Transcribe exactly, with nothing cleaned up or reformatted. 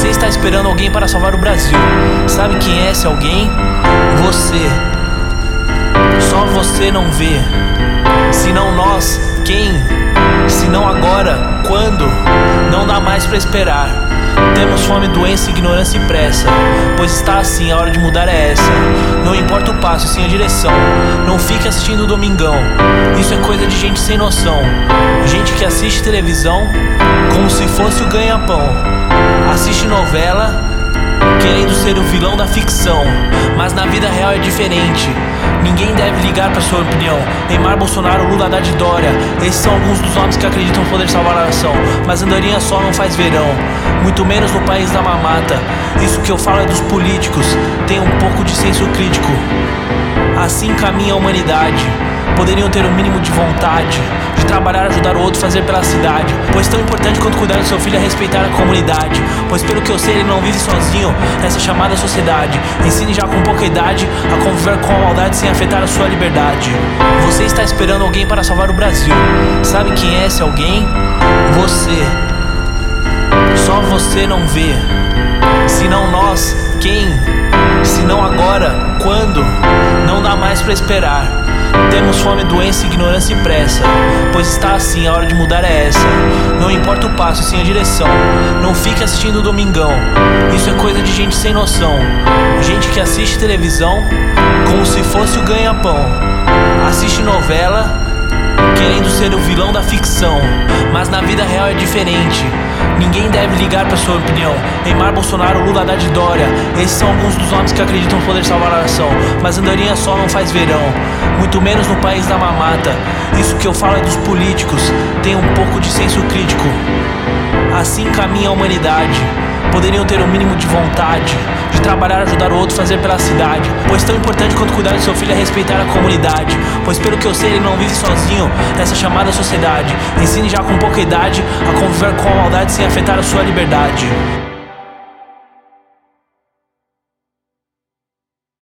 Você está esperando alguém para salvar o Brasil. Sabe quem é esse alguém? Você. Só você não vê. Se não nós, quem? Se não agora, quando? Não dá mais pra esperar. Temos fome, doença, ignorância e pressa. Pois está assim, a hora de mudar é essa. Não importa o passo, sim a direção. Não fique assistindo o Domingão. Isso é coisa de gente sem noção. Gente que assiste televisão como se fosse o ganha-pão. Assiste novela querendo ser o vilão da ficção. Mas na vida real é diferente. Ninguém deve ligar pra sua opinião. Neymar, Bolsonaro, Lula, Haddad e Dória. Esses são alguns dos homens que acreditam poder salvar a nação. Mas andorinha só não faz verão, muito menos no país da mamata. Isso que eu falo é dos políticos. Tenham um pouco de senso crítico. Assim caminha a humanidade. Poderiam ter o mínimo de vontade de trabalhar, ajudar o outro, fazer pela cidade. Pois tão importante quanto cuidar do seu filho é respeitar a comunidade. Pois pelo que eu sei ele não vive sozinho nessa chamada sociedade. Ensine já com pouca idade a conviver com a maldade sem afetar a sua liberdade. Você está esperando alguém para salvar o Brasil. Sabe quem é esse alguém? Você. Só você não vê. Se não nós, quem? Se não agora, quando? Não dá mais pra esperar. Temos fome, doença, ignorância e pressa. Pois está assim, a hora de mudar é essa. Não importa o passo, sim a direção. Não fique assistindo o Domingão. Isso é coisa de gente sem noção. Gente que assiste televisão como se fosse o ganha-pão. Assiste novela querendo ser o vilão da ficção. Mas na vida real é diferente. Ninguém deve ligar pra sua opinião. Neymar, Bolsonaro, Lula, Haddad e Dória. Esses são alguns dos homens que acreditam poder salvar a nação. Mas andorinha só não faz verão, muito menos no país da mamata. Isso que eu falo é dos políticos. Tenham um pouco de senso crítico. Assim caminha a humanidade. Poderiam ter o mínimo de vontade de trabalhar, ajudar o outro, fazer pela cidade. Pois tão importante quanto cuidar do seu filho é respeitar a comunidade. Pois pelo que eu sei ele não vive sozinho nessa chamada sociedade. Ensine já com pouca idade a conviver com a maldade sem afetar a sua liberdade.